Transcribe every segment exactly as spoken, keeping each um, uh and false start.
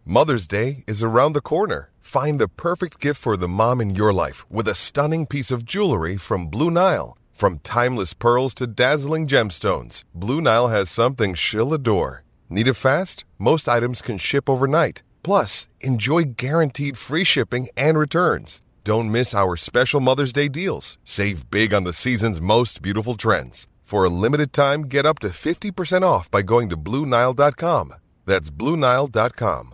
Mother's Day is around the corner. Find the perfect gift for the mom in your life with a stunning piece of jewelry from Blue Nile. From timeless pearls to dazzling gemstones, Blue Nile has something she'll adore. Need it fast? Most items can ship overnight. Plus, enjoy guaranteed free shipping and returns. Don't miss our special Mother's Day deals. Save big on the season's most beautiful trends. For a limited time, get up to fifty percent off by going to Blue Nile dot com. That's Blue Nile dot com.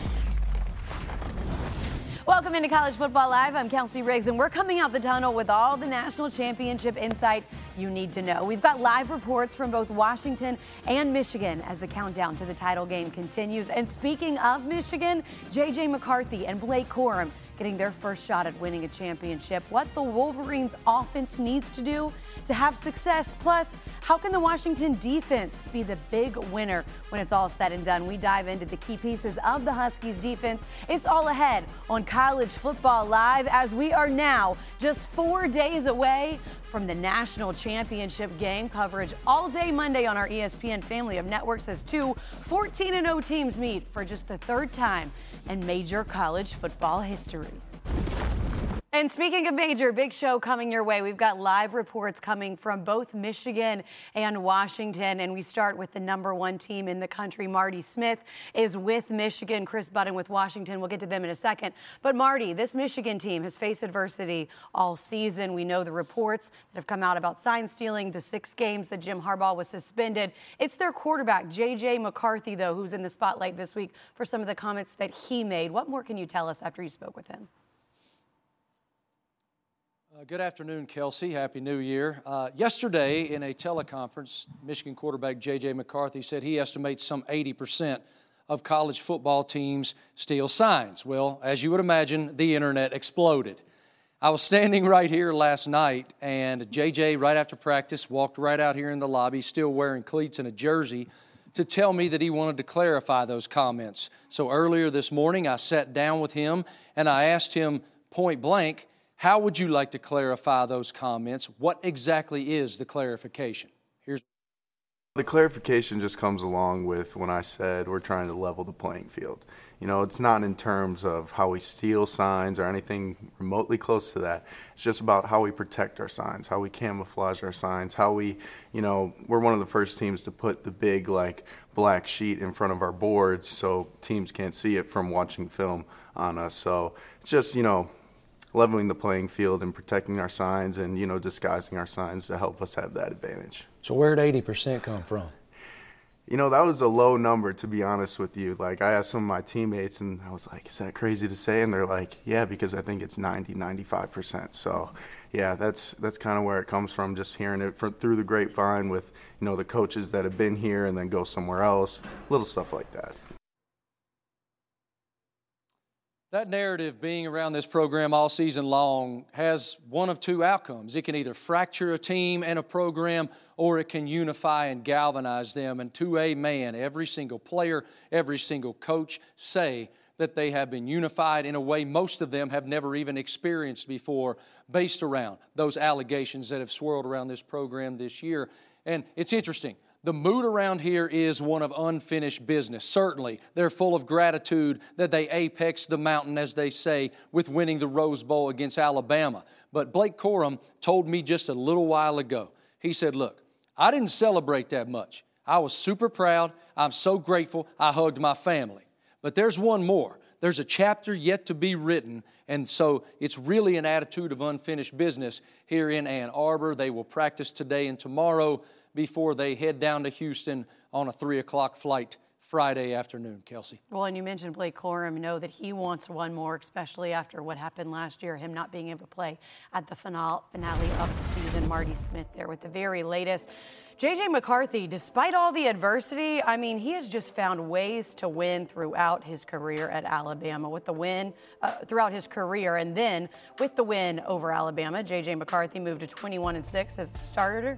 Welcome into College Football Live. I'm Kelsey Riggs, and we're coming out the tunnel with all the national championship insight you need to know. We've got live reports from both Washington and Michigan as the countdown to the title game continues. And speaking of Michigan, J J McCarthy and Blake Corum getting their first shot at winning a championship. What the Wolverines offense needs to do to have success. Plus, how can the Washington defense be the big winner when it's all said and done? We dive into the key pieces of the Huskies defense. It's all ahead on College Football Live as we are now just four days away from the national championship game. Coverage all day Monday on our E S P N family of networks as two fourteen and oh teams meet for just the third time in major college football history. And speaking of major, big show coming your way. We've got live reports coming from both Michigan and Washington. And we start with the number one team in the country. Marty Smith is with Michigan. Chris Budden with Washington. We'll get to them in a second. But Marty, this Michigan team has faced adversity all season. We know the reports that have come out about sign stealing, the six games that Jim Harbaugh was suspended. It's their quarterback, J J McCarthy, though, who's in the spotlight this week for some of the comments that he made. What more can you tell us after you spoke with him? Uh, good afternoon, Kelsey. Happy New Year. Uh, yesterday in a teleconference, Michigan quarterback J J McCarthy said he estimates some eighty percent of college football teams steal signs. Well, as you would imagine, the internet exploded. I was standing right here last night, and J J, right after practice, walked right out here in the lobby, still wearing cleats and a jersey, to tell me that he wanted to clarify those comments. So earlier this morning, I sat down with him, and I asked him point blank, how would you like to clarify those comments? What exactly is the clarification? Here's the clarification just comes along with when I said we're trying to level the playing field. You know, it's not in terms of how we steal signs or anything remotely close to that. It's just about how we protect our signs, how we camouflage our signs, how we, you know, we're one of the first teams to put the big, like, black sheet in front of our boards so teams can't see it from watching film on us. So it's just, you know, leveling the playing field and protecting our signs and, you know, disguising our signs to help us have that advantage. So where'd eighty percent come from? You know, that was a low number, to be honest with you. Like, I asked some of my teammates, and I was like, is that crazy to say? And they're like, yeah, because I think it's ninety, ninety-five percent. So, yeah, that's that's kind of where it comes from, just hearing it from, through the grapevine with, you know, the coaches that have been here and then go somewhere else, little stuff like that. That narrative being around this program all season long has one of two outcomes. It can either fracture a team and a program, or it can unify and galvanize them. And to a man, every single player, every single coach say that they have been unified in a way most of them have never even experienced before, based around those allegations that have swirled around this program this year. And it's interesting. The mood around here is one of unfinished business. Certainly, they're full of gratitude that they apexed the mountain, as they say, with winning the Rose Bowl against Alabama. But Blake Corum told me just a little while ago, he said, look, I didn't celebrate that much. I was super proud. I'm so grateful. I hugged my family. But there's one more. There's a chapter yet to be written, and so it's really an attitude of unfinished business here in Ann Arbor. They will practice today and tomorrow before they head down to Houston on a three o'clock flight Friday afternoon, Kelsey. Well, and you mentioned Blake Corum. You know that he wants one more, especially after what happened last year, him not being able to play at the finale of the season. Marty Smith there with the very latest. J J McCarthy, despite all the adversity, I mean, he has just found ways to win throughout his career at Alabama. With the win uh, throughout his career, and then with the win over Alabama, J J McCarthy moved to twenty-one and six as a starter.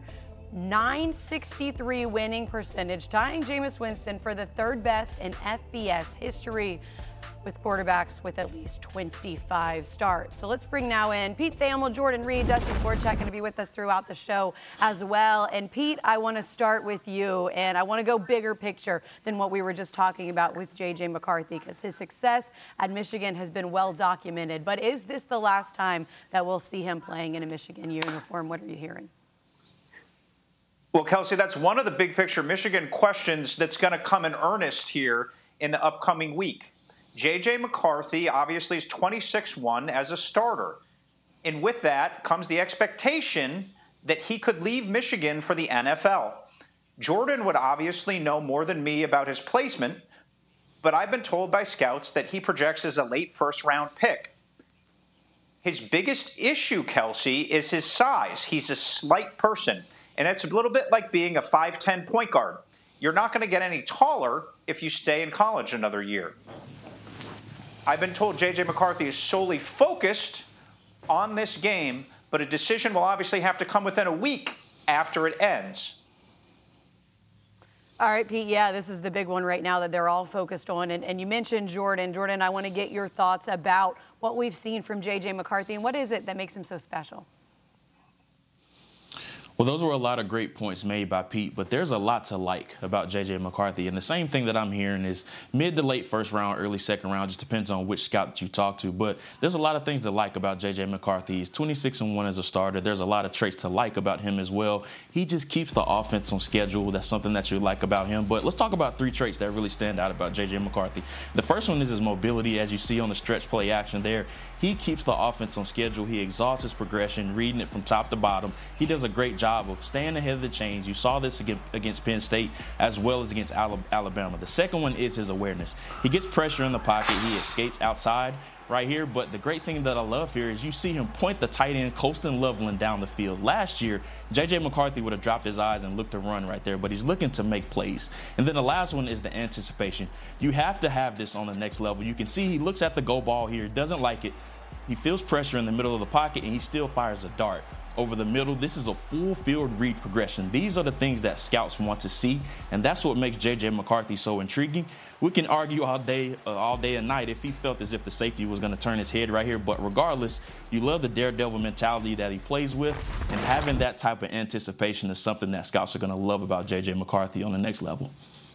nine sixty-three winning percentage, tying Jameis Winston for the third best in F B S history with quarterbacks with at least twenty-five starts. So let's bring now in Pete Thamel, Jordan Reed, Dusty Dvorak going to be with us throughout the show as well. And Pete, I want to start with you, and I want to go bigger picture than what we were just talking about with J J McCarthy, because his success at Michigan has been well documented. But is this the last time that we'll see him playing in a Michigan uniform? What are you hearing? Well, Kelsey, that's one of the big picture Michigan questions that's going to come in earnest here in the upcoming week. J J McCarthy obviously is twenty-six one as a starter. And with that comes the expectation that he could leave Michigan for the N F L. Jordan would obviously know more than me about his placement, but I've been told by scouts that he projects as a late first-round pick. His biggest issue, Kelsey, is his size. He's a slight person, and it's a little bit like being a five ten point guard. You're not going to get any taller if you stay in college another year. I've been told J J McCarthy is solely focused on this game, but a decision will obviously have to come within a week after it ends. All right, Pete, yeah, this is the big one right now that they're all focused on. And, and you mentioned Jordan. Jordan, I want to get your thoughts about what we've seen from J J McCarthy, and what is it that makes him so special? Well, those were a lot of great points made by Pete, but there's a lot to like about J J McCarthy. And the same thing that I'm hearing is mid to late first round, early second round, just depends on which scout that you talk to. But there's a lot of things to like about J J McCarthy. He's twenty-six and one as a starter. There's a lot of traits to like about him as well. He just keeps the offense on schedule. That's something that you like about him. But let's talk about three traits that really stand out about J J McCarthy. The first one is his mobility, as you see on the stretch play action there. He keeps the offense on schedule. He exhausts his progression, reading it from top to bottom. He does a great job of staying ahead of the chains. You saw this against Penn State as well as against Alabama. The second one is his awareness. He gets pressure in the pocket. He escapes outside right here. But the great thing that I love here is you see him point the tight end, Colston Loveland, down the field. Last year, J J McCarthy would have dropped his eyes and looked to run right there, but he's looking to make plays. And then the last one is the anticipation. You have to have this on the next level. You can see he looks at the go ball here, doesn't like it. He feels pressure in the middle of the pocket, and he still fires a dart over the middle. This is a full field read progression. These are the things that scouts want to see, and that's what makes J J McCarthy so intriguing. We can argue all day, uh, all day and night if he felt as if the safety was going to turn his head right here, but regardless, you love the daredevil mentality that he plays with, and having that type of anticipation is something that scouts are going to love about J J McCarthy on the next level.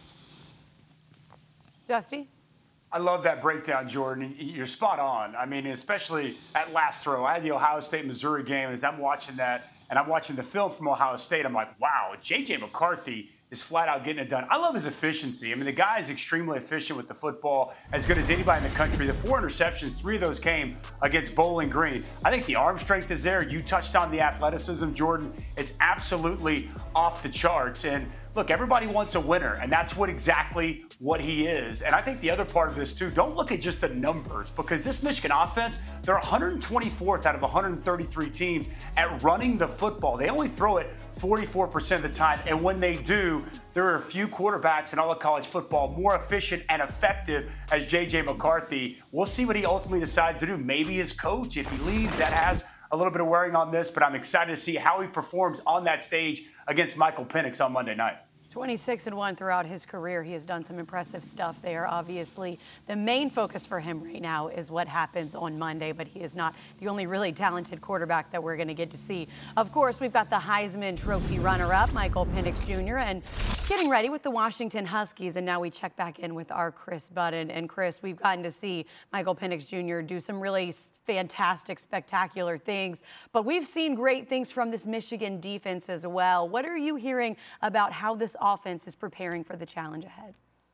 Dusty? I love that breakdown, Jordan. You're spot on. I mean, especially at last throw. I had the Ohio State-Missouri game, and as I'm watching that, and I'm watching the film from Ohio State, I'm like, wow, J J McCarthy is flat out getting it done. I love his efficiency. I mean, the guy is extremely efficient with the football, as good as anybody in the country. The four interceptions, three of those came against Bowling Green. I think the arm strength is there. You touched on the athleticism, Jordan. It's absolutely off the charts. And look, everybody wants a winner, and that's what exactly what he is. And I think the other part of this, too, don't look at just the numbers, because this Michigan offense, they're one hundred twenty-fourth out of one hundred thirty-three teams at running the football. They only throw it forty-four percent of the time, and when they do, there are a few quarterbacks in all of college football more efficient and effective as J J McCarthy. We'll see what he ultimately decides to do. Maybe his coach, if he leaves, that has a little bit of wearing on this, but I'm excited to see how he performs on that stage against Michael Penix on Monday night. twenty-six and one throughout his career. He has done some impressive stuff there. Obviously, the main focus for him right now is what happens on Monday, but he is not the only really talented quarterback that we're going to get to see. Of course, we've got the Heisman Trophy runner-up, Michael Penix Junior, and getting ready with the Washington Huskies. And now we check back in with our Chris Budden. And Chris, we've gotten to see Michael Penix Junior do some really fantastic, spectacular things. But we've seen great things from this Michigan defense as well. What are you hearing about how this offense is preparing for the challenge ahead?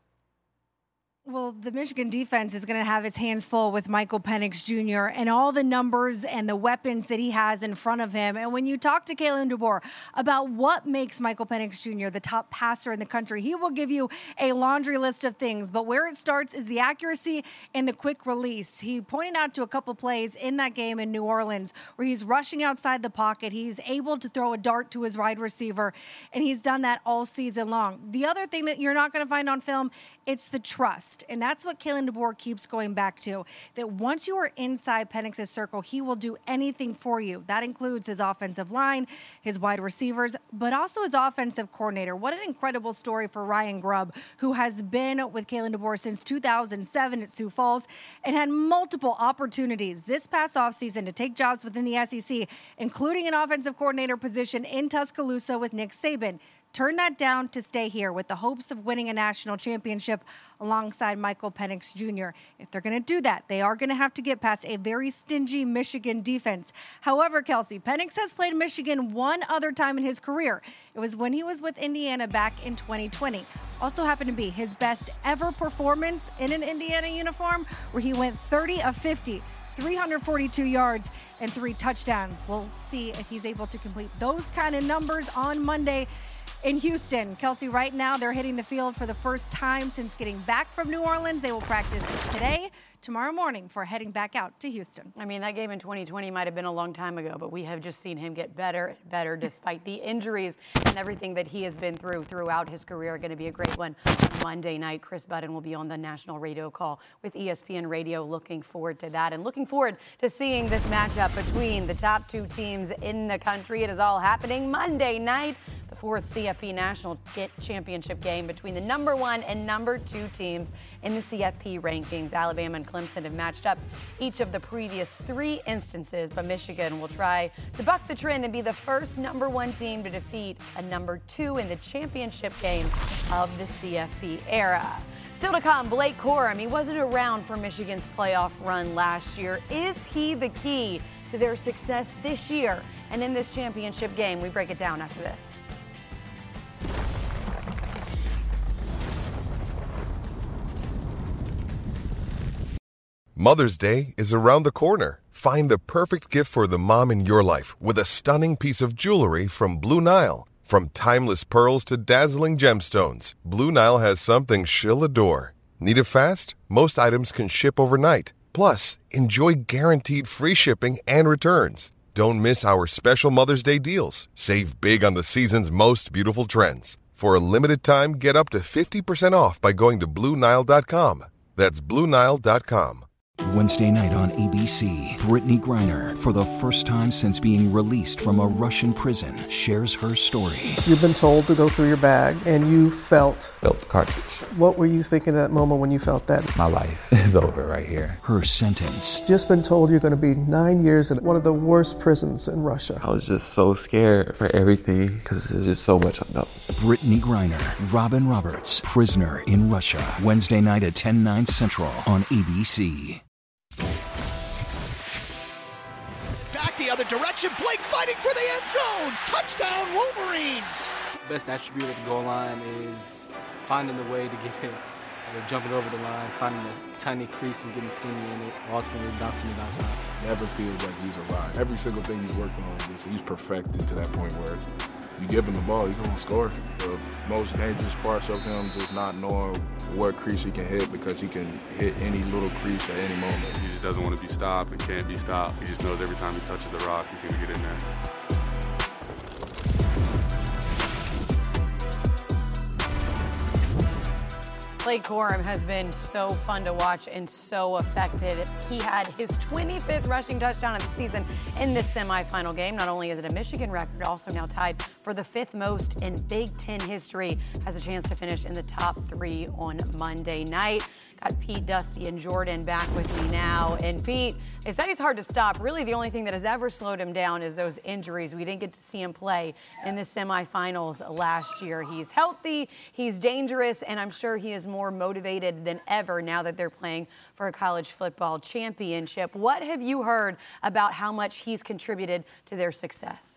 Well, the Michigan defense is going to have its hands full with Michael Penix Junior and all the numbers and the weapons that he has in front of him. And when you talk to Kalen DeBoer about what makes Michael Penix Junior the top passer in the country, he will give you a laundry list of things. But where it starts is the accuracy and the quick release. He pointed out to a couple plays in that game in New Orleans where he's rushing outside the pocket. He's able to throw a dart to his wide receiver, and he's done that all season long. The other thing that you're not going to find on film, it's the trust. most. And that's what Kalen DeBoer keeps going back to, that once you are inside Penix's circle, he will do anything for you. That includes his offensive line, his wide receivers, but also his offensive coordinator. What an incredible story for Ryan Grubb, who has been with Kalen DeBoer since two thousand seven at Sioux Falls and had multiple opportunities this past offseason to take jobs within the S E C, including an offensive coordinator position in Tuscaloosa with Nick Saban. Turn that down to stay here with the hopes of winning a national championship alongside Michael Penix Junior If they're going to do that, they are going to have to get past a very stingy Michigan defense. However, Kelsey, Penix has played Michigan one other time in his career. It was when he was with Indiana back in twenty twenty. Also happened to be his best ever performance in an Indiana uniform, where he went thirty of fifty. three hundred forty-two yards and three touchdowns. We'll see if he's able to complete those kind of numbers on Monday in Houston. Kelsey, right now they're hitting the field for the first time since getting back from New Orleans. They will practice today, tomorrow morning, for heading back out to Houston. I mean, that game in twenty twenty might have been a long time ago, but we have just seen him get better and better despite the injuries and everything that he has been through throughout his career. Going to be a great one on Monday night. Chris Budden will be on the national radio call with E S P N Radio. Looking forward to that and looking forward to seeing this matchup between the top two teams in the country. It is all happening Monday night. The fourth C F P National Championship game between the number one and number two teams in the C F P rankings. Alabama and Clemson have matched up each of the previous three instances, but Michigan will try to buck the trend and be the first number one team to defeat a number two in the championship game of the C F P era. Still to come, Blake Corum. He wasn't around for Michigan's playoff run last year. Is he the key to their success this year and in this championship game? We break it down after this. Mother's Day is around the corner. Find the perfect gift for the mom in your life with a stunning piece of jewelry from Blue Nile. From timeless pearls to dazzling gemstones, Blue Nile has something she'll adore. Need it fast? Most items can ship overnight. Plus, enjoy guaranteed free shipping and returns. Don't miss our special Mother's Day deals. Save big on the season's most beautiful trends. For a limited time, get up to fifty percent off by going to Blue Nile dot com. That's Blue Nile dot com. Wednesday night on A B C, Brittany Griner, for the first time since being released from a Russian prison, shares her story. You've been told to go through your bag, and you felt... Felt the cartridge. What were you thinking at that moment when you felt that? My life is over right here. Her sentence. Just been told you're going to be nine years in one of the worst prisons in Russia. I was just so scared for everything, because there's just so much unknown. Brittany Griner, Robin Roberts, Prisoner in Russia. Wednesday night at ten, nine Central on A B C. Back the other direction, Blake fighting for the end zone. Touchdown, Wolverines. The best attribute at the goal line is finding the way to get it, or jumping over the line, finding a tiny crease and getting skinny in it, ultimately bouncing it outside. Never feels like he's arrived. Every single thing he's working on, he's perfected to that point where you give him the ball, he's going to score. The most dangerous parts of him just not knowing what crease he can hit, because he can hit any little crease at any moment. He just doesn't want to be stopped and can't be stopped. He just knows every time he touches the rock, he's going to get in there. Blake Corum has been so fun to watch and so effective. He had his twenty-fifth rushing touchdown of the season in this semifinal game. Not only is it a Michigan record, also now tied for the fifth most in Big Ten history. Has a chance to finish in the top three on Monday night. Got Pete, Dusty, and Jordan back with me now. And Pete, they said he's hard to stop. Really, the only thing that has ever slowed him down is those injuries. We didn't get to see him play in the semifinals last year. He's healthy, he's dangerous, and I'm sure he is more motivated than ever now that they're playing for a college football championship. What have you heard about how much he's contributed to their success?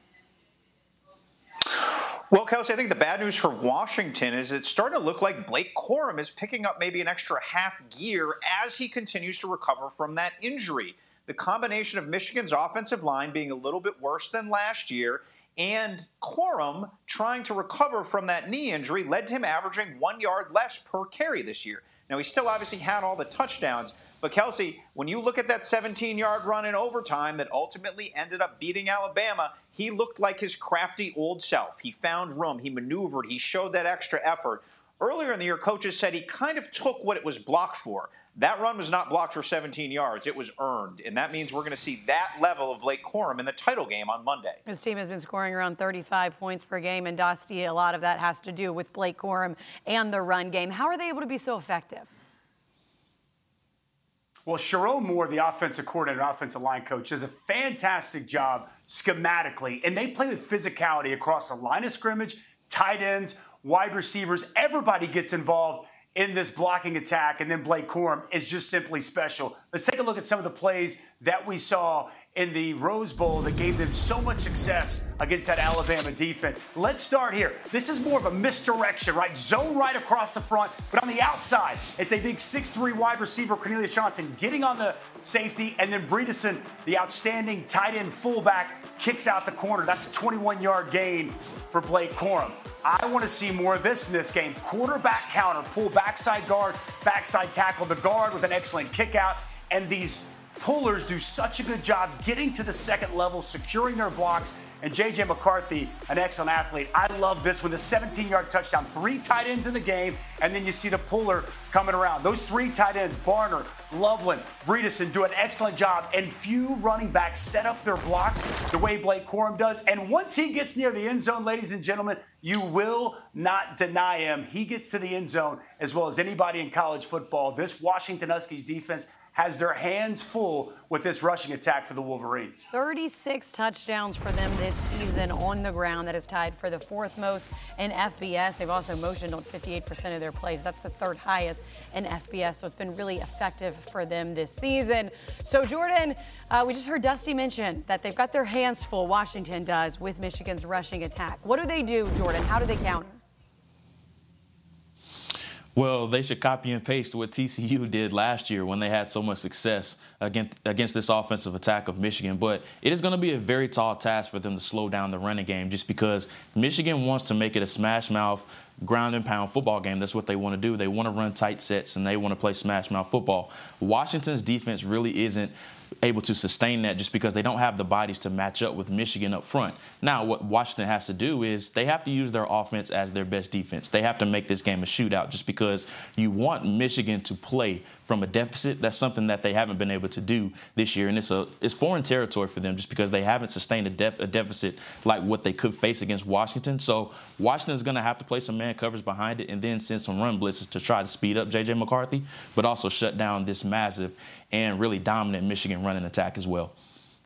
Well, Kelsey, I think the bad news for Washington is it's starting to look like Blake Corum is picking up maybe an extra half gear as he continues to recover from that injury. The combination of Michigan's offensive line being a little bit worse than last year and Corum trying to recover from that knee injury led to him averaging one yard less per carry this year. Now, he still obviously had all the touchdowns, but Kelsey, when you look at that seventeen-yard run in overtime that ultimately ended up beating Alabama, he looked like his crafty old self. He found room, he maneuvered, he showed that extra effort. Earlier in the year, coaches said he kind of took what it was blocked for. That run was not blocked for seventeen yards. It was earned. And that means we're going to see that level of Blake Corum in the title game on Monday. His team has been scoring around thirty-five points per game, and Dusty, a lot of that has to do with Blake Corum and the run game. How are they able to be so effective? Well, Sherrone Moore, the offensive coordinator, offensive line coach, does a fantastic job schematically, and they play with physicality across the line of scrimmage, tight ends, wide receivers. Everybody gets involved in this blocking attack, and then Blake Corum is just simply special. Let's take a look at some of the plays that we saw in the Rose Bowl that gave them so much success against that Alabama defense. Let's start here. This is more of a misdirection, right? Zone right across the front, but on the outside, it's a big six three wide receiver, Cornelius Johnson, getting on the safety, and then Bredeson, the outstanding tight end fullback, kicks out the corner. That's a twenty-one-yard gain for Blake Corum. I want to see more of this in this game. Quarterback counter, pull backside guard, backside tackle, the guard with an excellent kick out, and these pullers do such a good job getting to the second level, securing their blocks, and J J McCarthy, an excellent athlete. I love this one, the seventeen-yard touchdown, three tight ends in the game, and then you see the puller coming around. Those three tight ends, Barner, Loveland, Bredeson, do an excellent job, and few running backs set up their blocks the way Blake Corum does. And once he gets near the end zone, ladies and gentlemen, you will not deny him. He gets to the end zone as well as anybody in college football. This Washington Huskies defense has their hands full with this rushing attack for the Wolverines. thirty-six touchdowns for them this season on the ground. That is tied for the fourth most in F B S. They've also motioned on fifty-eight percent of their plays. That's the third highest in F B S, so it's been really effective for them this season. So, Jordan, uh, we just heard Dusty mention that they've got their hands full, Washington does, with Michigan's rushing attack. What do they do, Jordan? How do they counter? Well, they should copy and paste what T C U did last year when they had so much success against, against this offensive attack of Michigan. But it is going to be a very tall task for them to slow down the running game just because Michigan wants to make it a smash mouth, ground and pound football game. That's what they want to do. They want to run tight sets and they want to play smash mouth football. Washington's defense really isn't able to sustain that just because they don't have the bodies to match up with Michigan up front. Now, what Washington has to do is they have to use their offense as their best defense. They have to make this game a shootout just because you want Michigan to play from a deficit. That's something that they haven't been able to do this year, and it's a it's foreign territory for them just because they haven't sustained a, def, a deficit like what they could face against Washington. So Washington's going to have to play some man covers behind it and then send some run blitzes to try to speed up J J McCarthy, but also shut down this massive and really dominant Michigan running attack as well.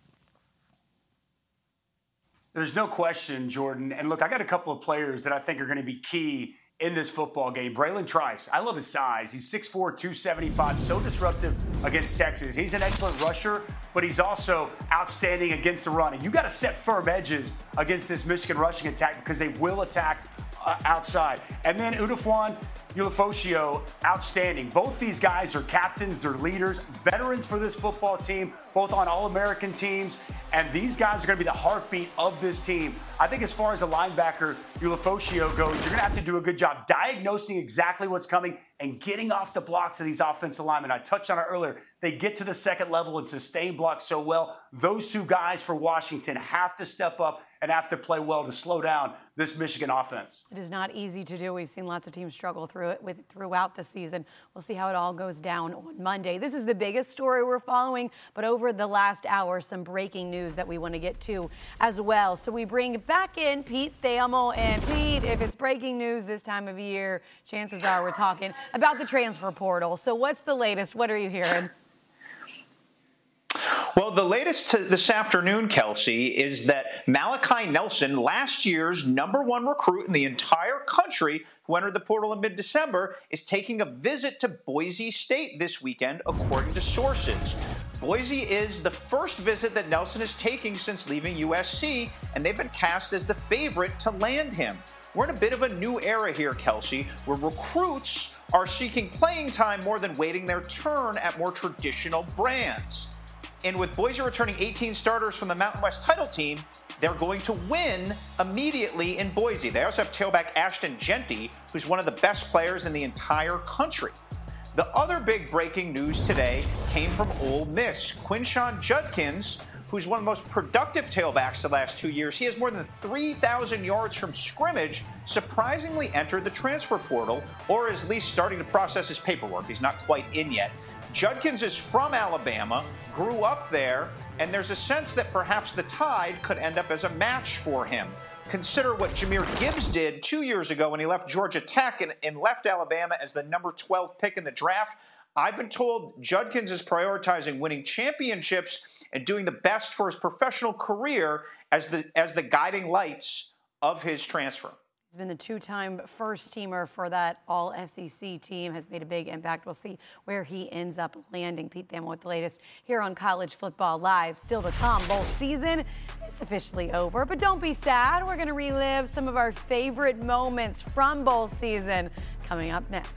There's no question, Jordan. And look, I got a couple of players that I think are going to be key in this football game. Braylon Trice, I love his size. He's six four, two seventy-five, so disruptive against Texas. He's an excellent rusher, but he's also outstanding against the run. And you got to set firm edges against this Michigan rushing attack because they will attack uh, outside. And then Udafwan Ulofosio, outstanding. Both these guys are captains, they're leaders, veterans for this football team, both on All-American teams, and these guys are going to be the heartbeat of this team. I think as far as a linebacker, Ulofosio goes, you're going to have to do a good job diagnosing exactly what's coming and getting off the blocks of these offensive linemen. I touched on it earlier. They get to the second level and sustain blocks so well. Those two guys for Washington have to step up and have to play well to slow down this Michigan offense. It is not easy to do. We've seen lots of teams struggle through it with throughout the season. We'll see how it all goes down on Monday. This is the biggest story we're following, but over the last hour, some breaking news that we want to get to as well. So we bring back in Pete Thamel. And Pete, if it's breaking news this time of year, chances are we're talking about the transfer portal. So what's the latest? What are you hearing? Well, the latest to this afternoon, Kelsey, is that Malachi Nelson, last year's number one recruit in the entire country, who entered the portal in mid-December, is taking a visit to Boise State this weekend, according to sources. Boise is the first visit that Nelson is taking since leaving U S C, and they've been cast as the favorite to land him. We're in a bit of a new era here, Kelsey, where recruits are seeking playing time more than waiting their turn at more traditional brands. And with Boise returning eighteen starters from the Mountain West title team, they're going to win immediately in Boise. They also have tailback Ashton Jeanty, who's one of the best players in the entire country. The other big breaking news today came from Ole Miss. Quinshon Judkins, who's one of the most productive tailbacks the last two years. He has more than three thousand yards from scrimmage, surprisingly entered the transfer portal, or is at least starting to process his paperwork. He's not quite in yet. Judkins is from Alabama, grew up there, and there's a sense that perhaps the Tide could end up as a match for him. Consider what Jahmyr Gibbs did two years ago when he left Georgia Tech and, and left Alabama as the number twelve pick in the draft. I've been told Judkins is prioritizing winning championships and doing the best for his professional career as the as the guiding lights of his transfer. He's been the two-time first-teamer for that all-S E C team, has made a big impact. We'll see where he ends up landing. Pete Thamel with the latest here on College Football Live. Still to come, bowl season, it's officially over, but don't be sad. We're going to relive some of our favorite moments from bowl season coming up next.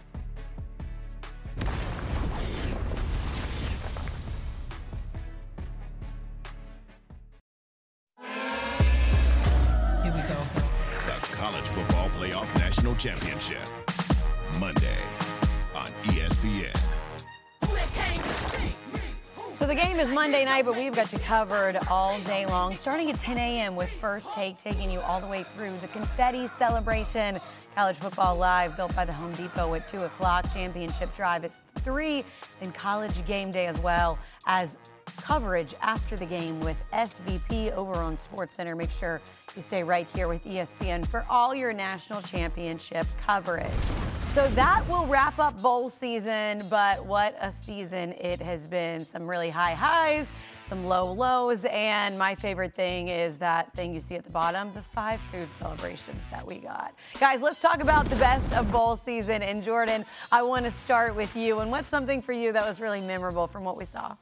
College Football Playoff National Championship, Monday on E S P N. So the game is Monday night, but we've got you covered all day long, starting at ten a.m. with First Take, taking you all the way through the confetti celebration. College Football Live, built by the Home Depot at two o'clock. Championship Drive is three. Then College Game Day as well as coverage after the game with S V P over on SportsCenter. Make sure you stay right here with E S P N for all your national championship coverage. So that will wrap up bowl season, but what a season it has been. Some really high highs, some low lows, and my favorite thing is that thing you see at the bottom, the five food celebrations that we got. Guys, let's talk about the best of bowl season. And Jordan, I want to start with you. And what's something for you that was really memorable from what we saw?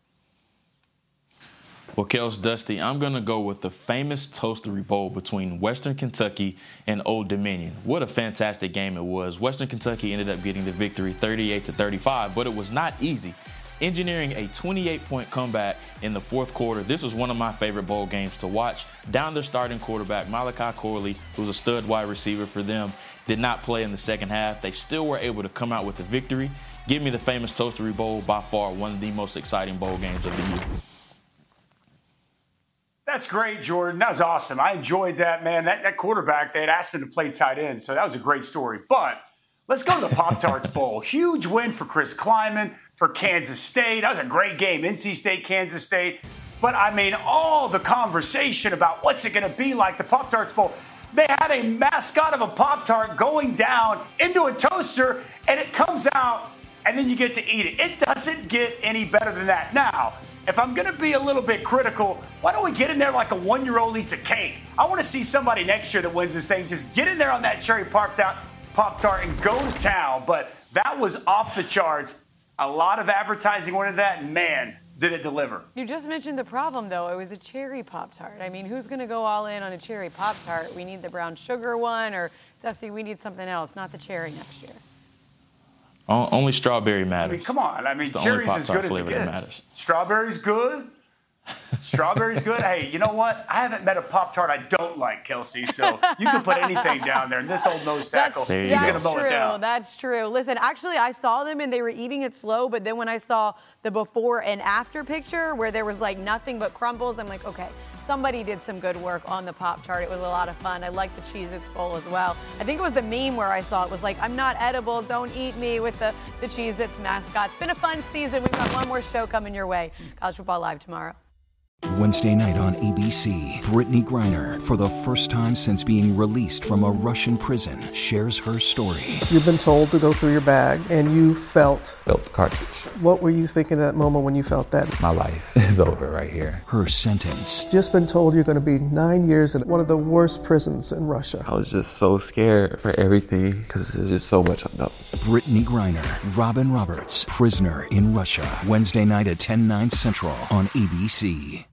Well, Kels, Dusty, I'm going to go with the famous Toastery Bowl between Western Kentucky and Old Dominion. What a fantastic game it was. Western Kentucky ended up getting the victory thirty-eight to thirty-five, but it was not easy. Engineering a twenty-eight point comeback in the fourth quarter, this was one of my favorite bowl games to watch. Down their starting quarterback, Malachi Corley, who's a stud wide receiver for them, did not play in the second half. They still were able to come out with the victory. Give me the famous Toastery Bowl, by far one of the most exciting bowl games of the year. That's great, Jordan. That was awesome. I enjoyed that, man. That, that quarterback, they had asked him to play tight end, so that was a great story. But let's go to the Pop-Tarts Bowl. Huge win for Chris Kleiman, for Kansas State. That was a great game, N C State, Kansas State. But, I mean, all the conversation about what's it going to be like, the Pop-Tarts Bowl, they had a mascot of a Pop-Tart going down into a toaster, and it comes out, and then you get to eat it. It doesn't get any better than that. Now, if I'm going to be a little bit critical, why don't we get in there like a one-year-old eats a cake? I want to see somebody next year that wins this thing. Just get in there on that cherry Pop-Tart and go to town. But that was off the charts. A lot of advertising went into that, and man, did it deliver. You just mentioned the problem, though. It was a cherry Pop-Tart. I mean, who's going to go all in on a cherry Pop-Tart? We need the brown sugar one, or, Dusty, we need something else, not the cherry next year. Only strawberry matters. I mean, come on. I mean, cherry's as good as it gets. Strawberry's good. Strawberry's good. Hey, you know what? I haven't met a Pop-Tart I don't like, Kelsey, so you can put anything down there, and this old nose tackle, he's going to mow it down. That's true. Listen, actually, I saw them, and they were eating it slow, but then when I saw the before and after picture where there was, like, nothing but crumbles, I'm like, okay. Somebody did some good work on the Pop-Tart. It was a lot of fun. I like the Cheez-Its bowl as well. I think it was the meme where I saw it was like, I'm not edible, don't eat me, with the, the Cheez-Its mascot. It's been a fun season. We've got one more show coming your way. College Football Live tomorrow. Wednesday night on A B C, Brittany Griner, for the first time since being released from a Russian prison, shares her story. You've been told to go through your bag, and you felt... Felt the cartridge. What were you thinking at that moment when you felt that? My life is over right here. Her sentence. Just been told you're going to be nine years in one of the worst prisons in Russia. I was just so scared for everything because there's just so much unknown. Brittany Griner, Robin Roberts, Prisoner in Russia. Wednesday night at ten, nine Central on A B C.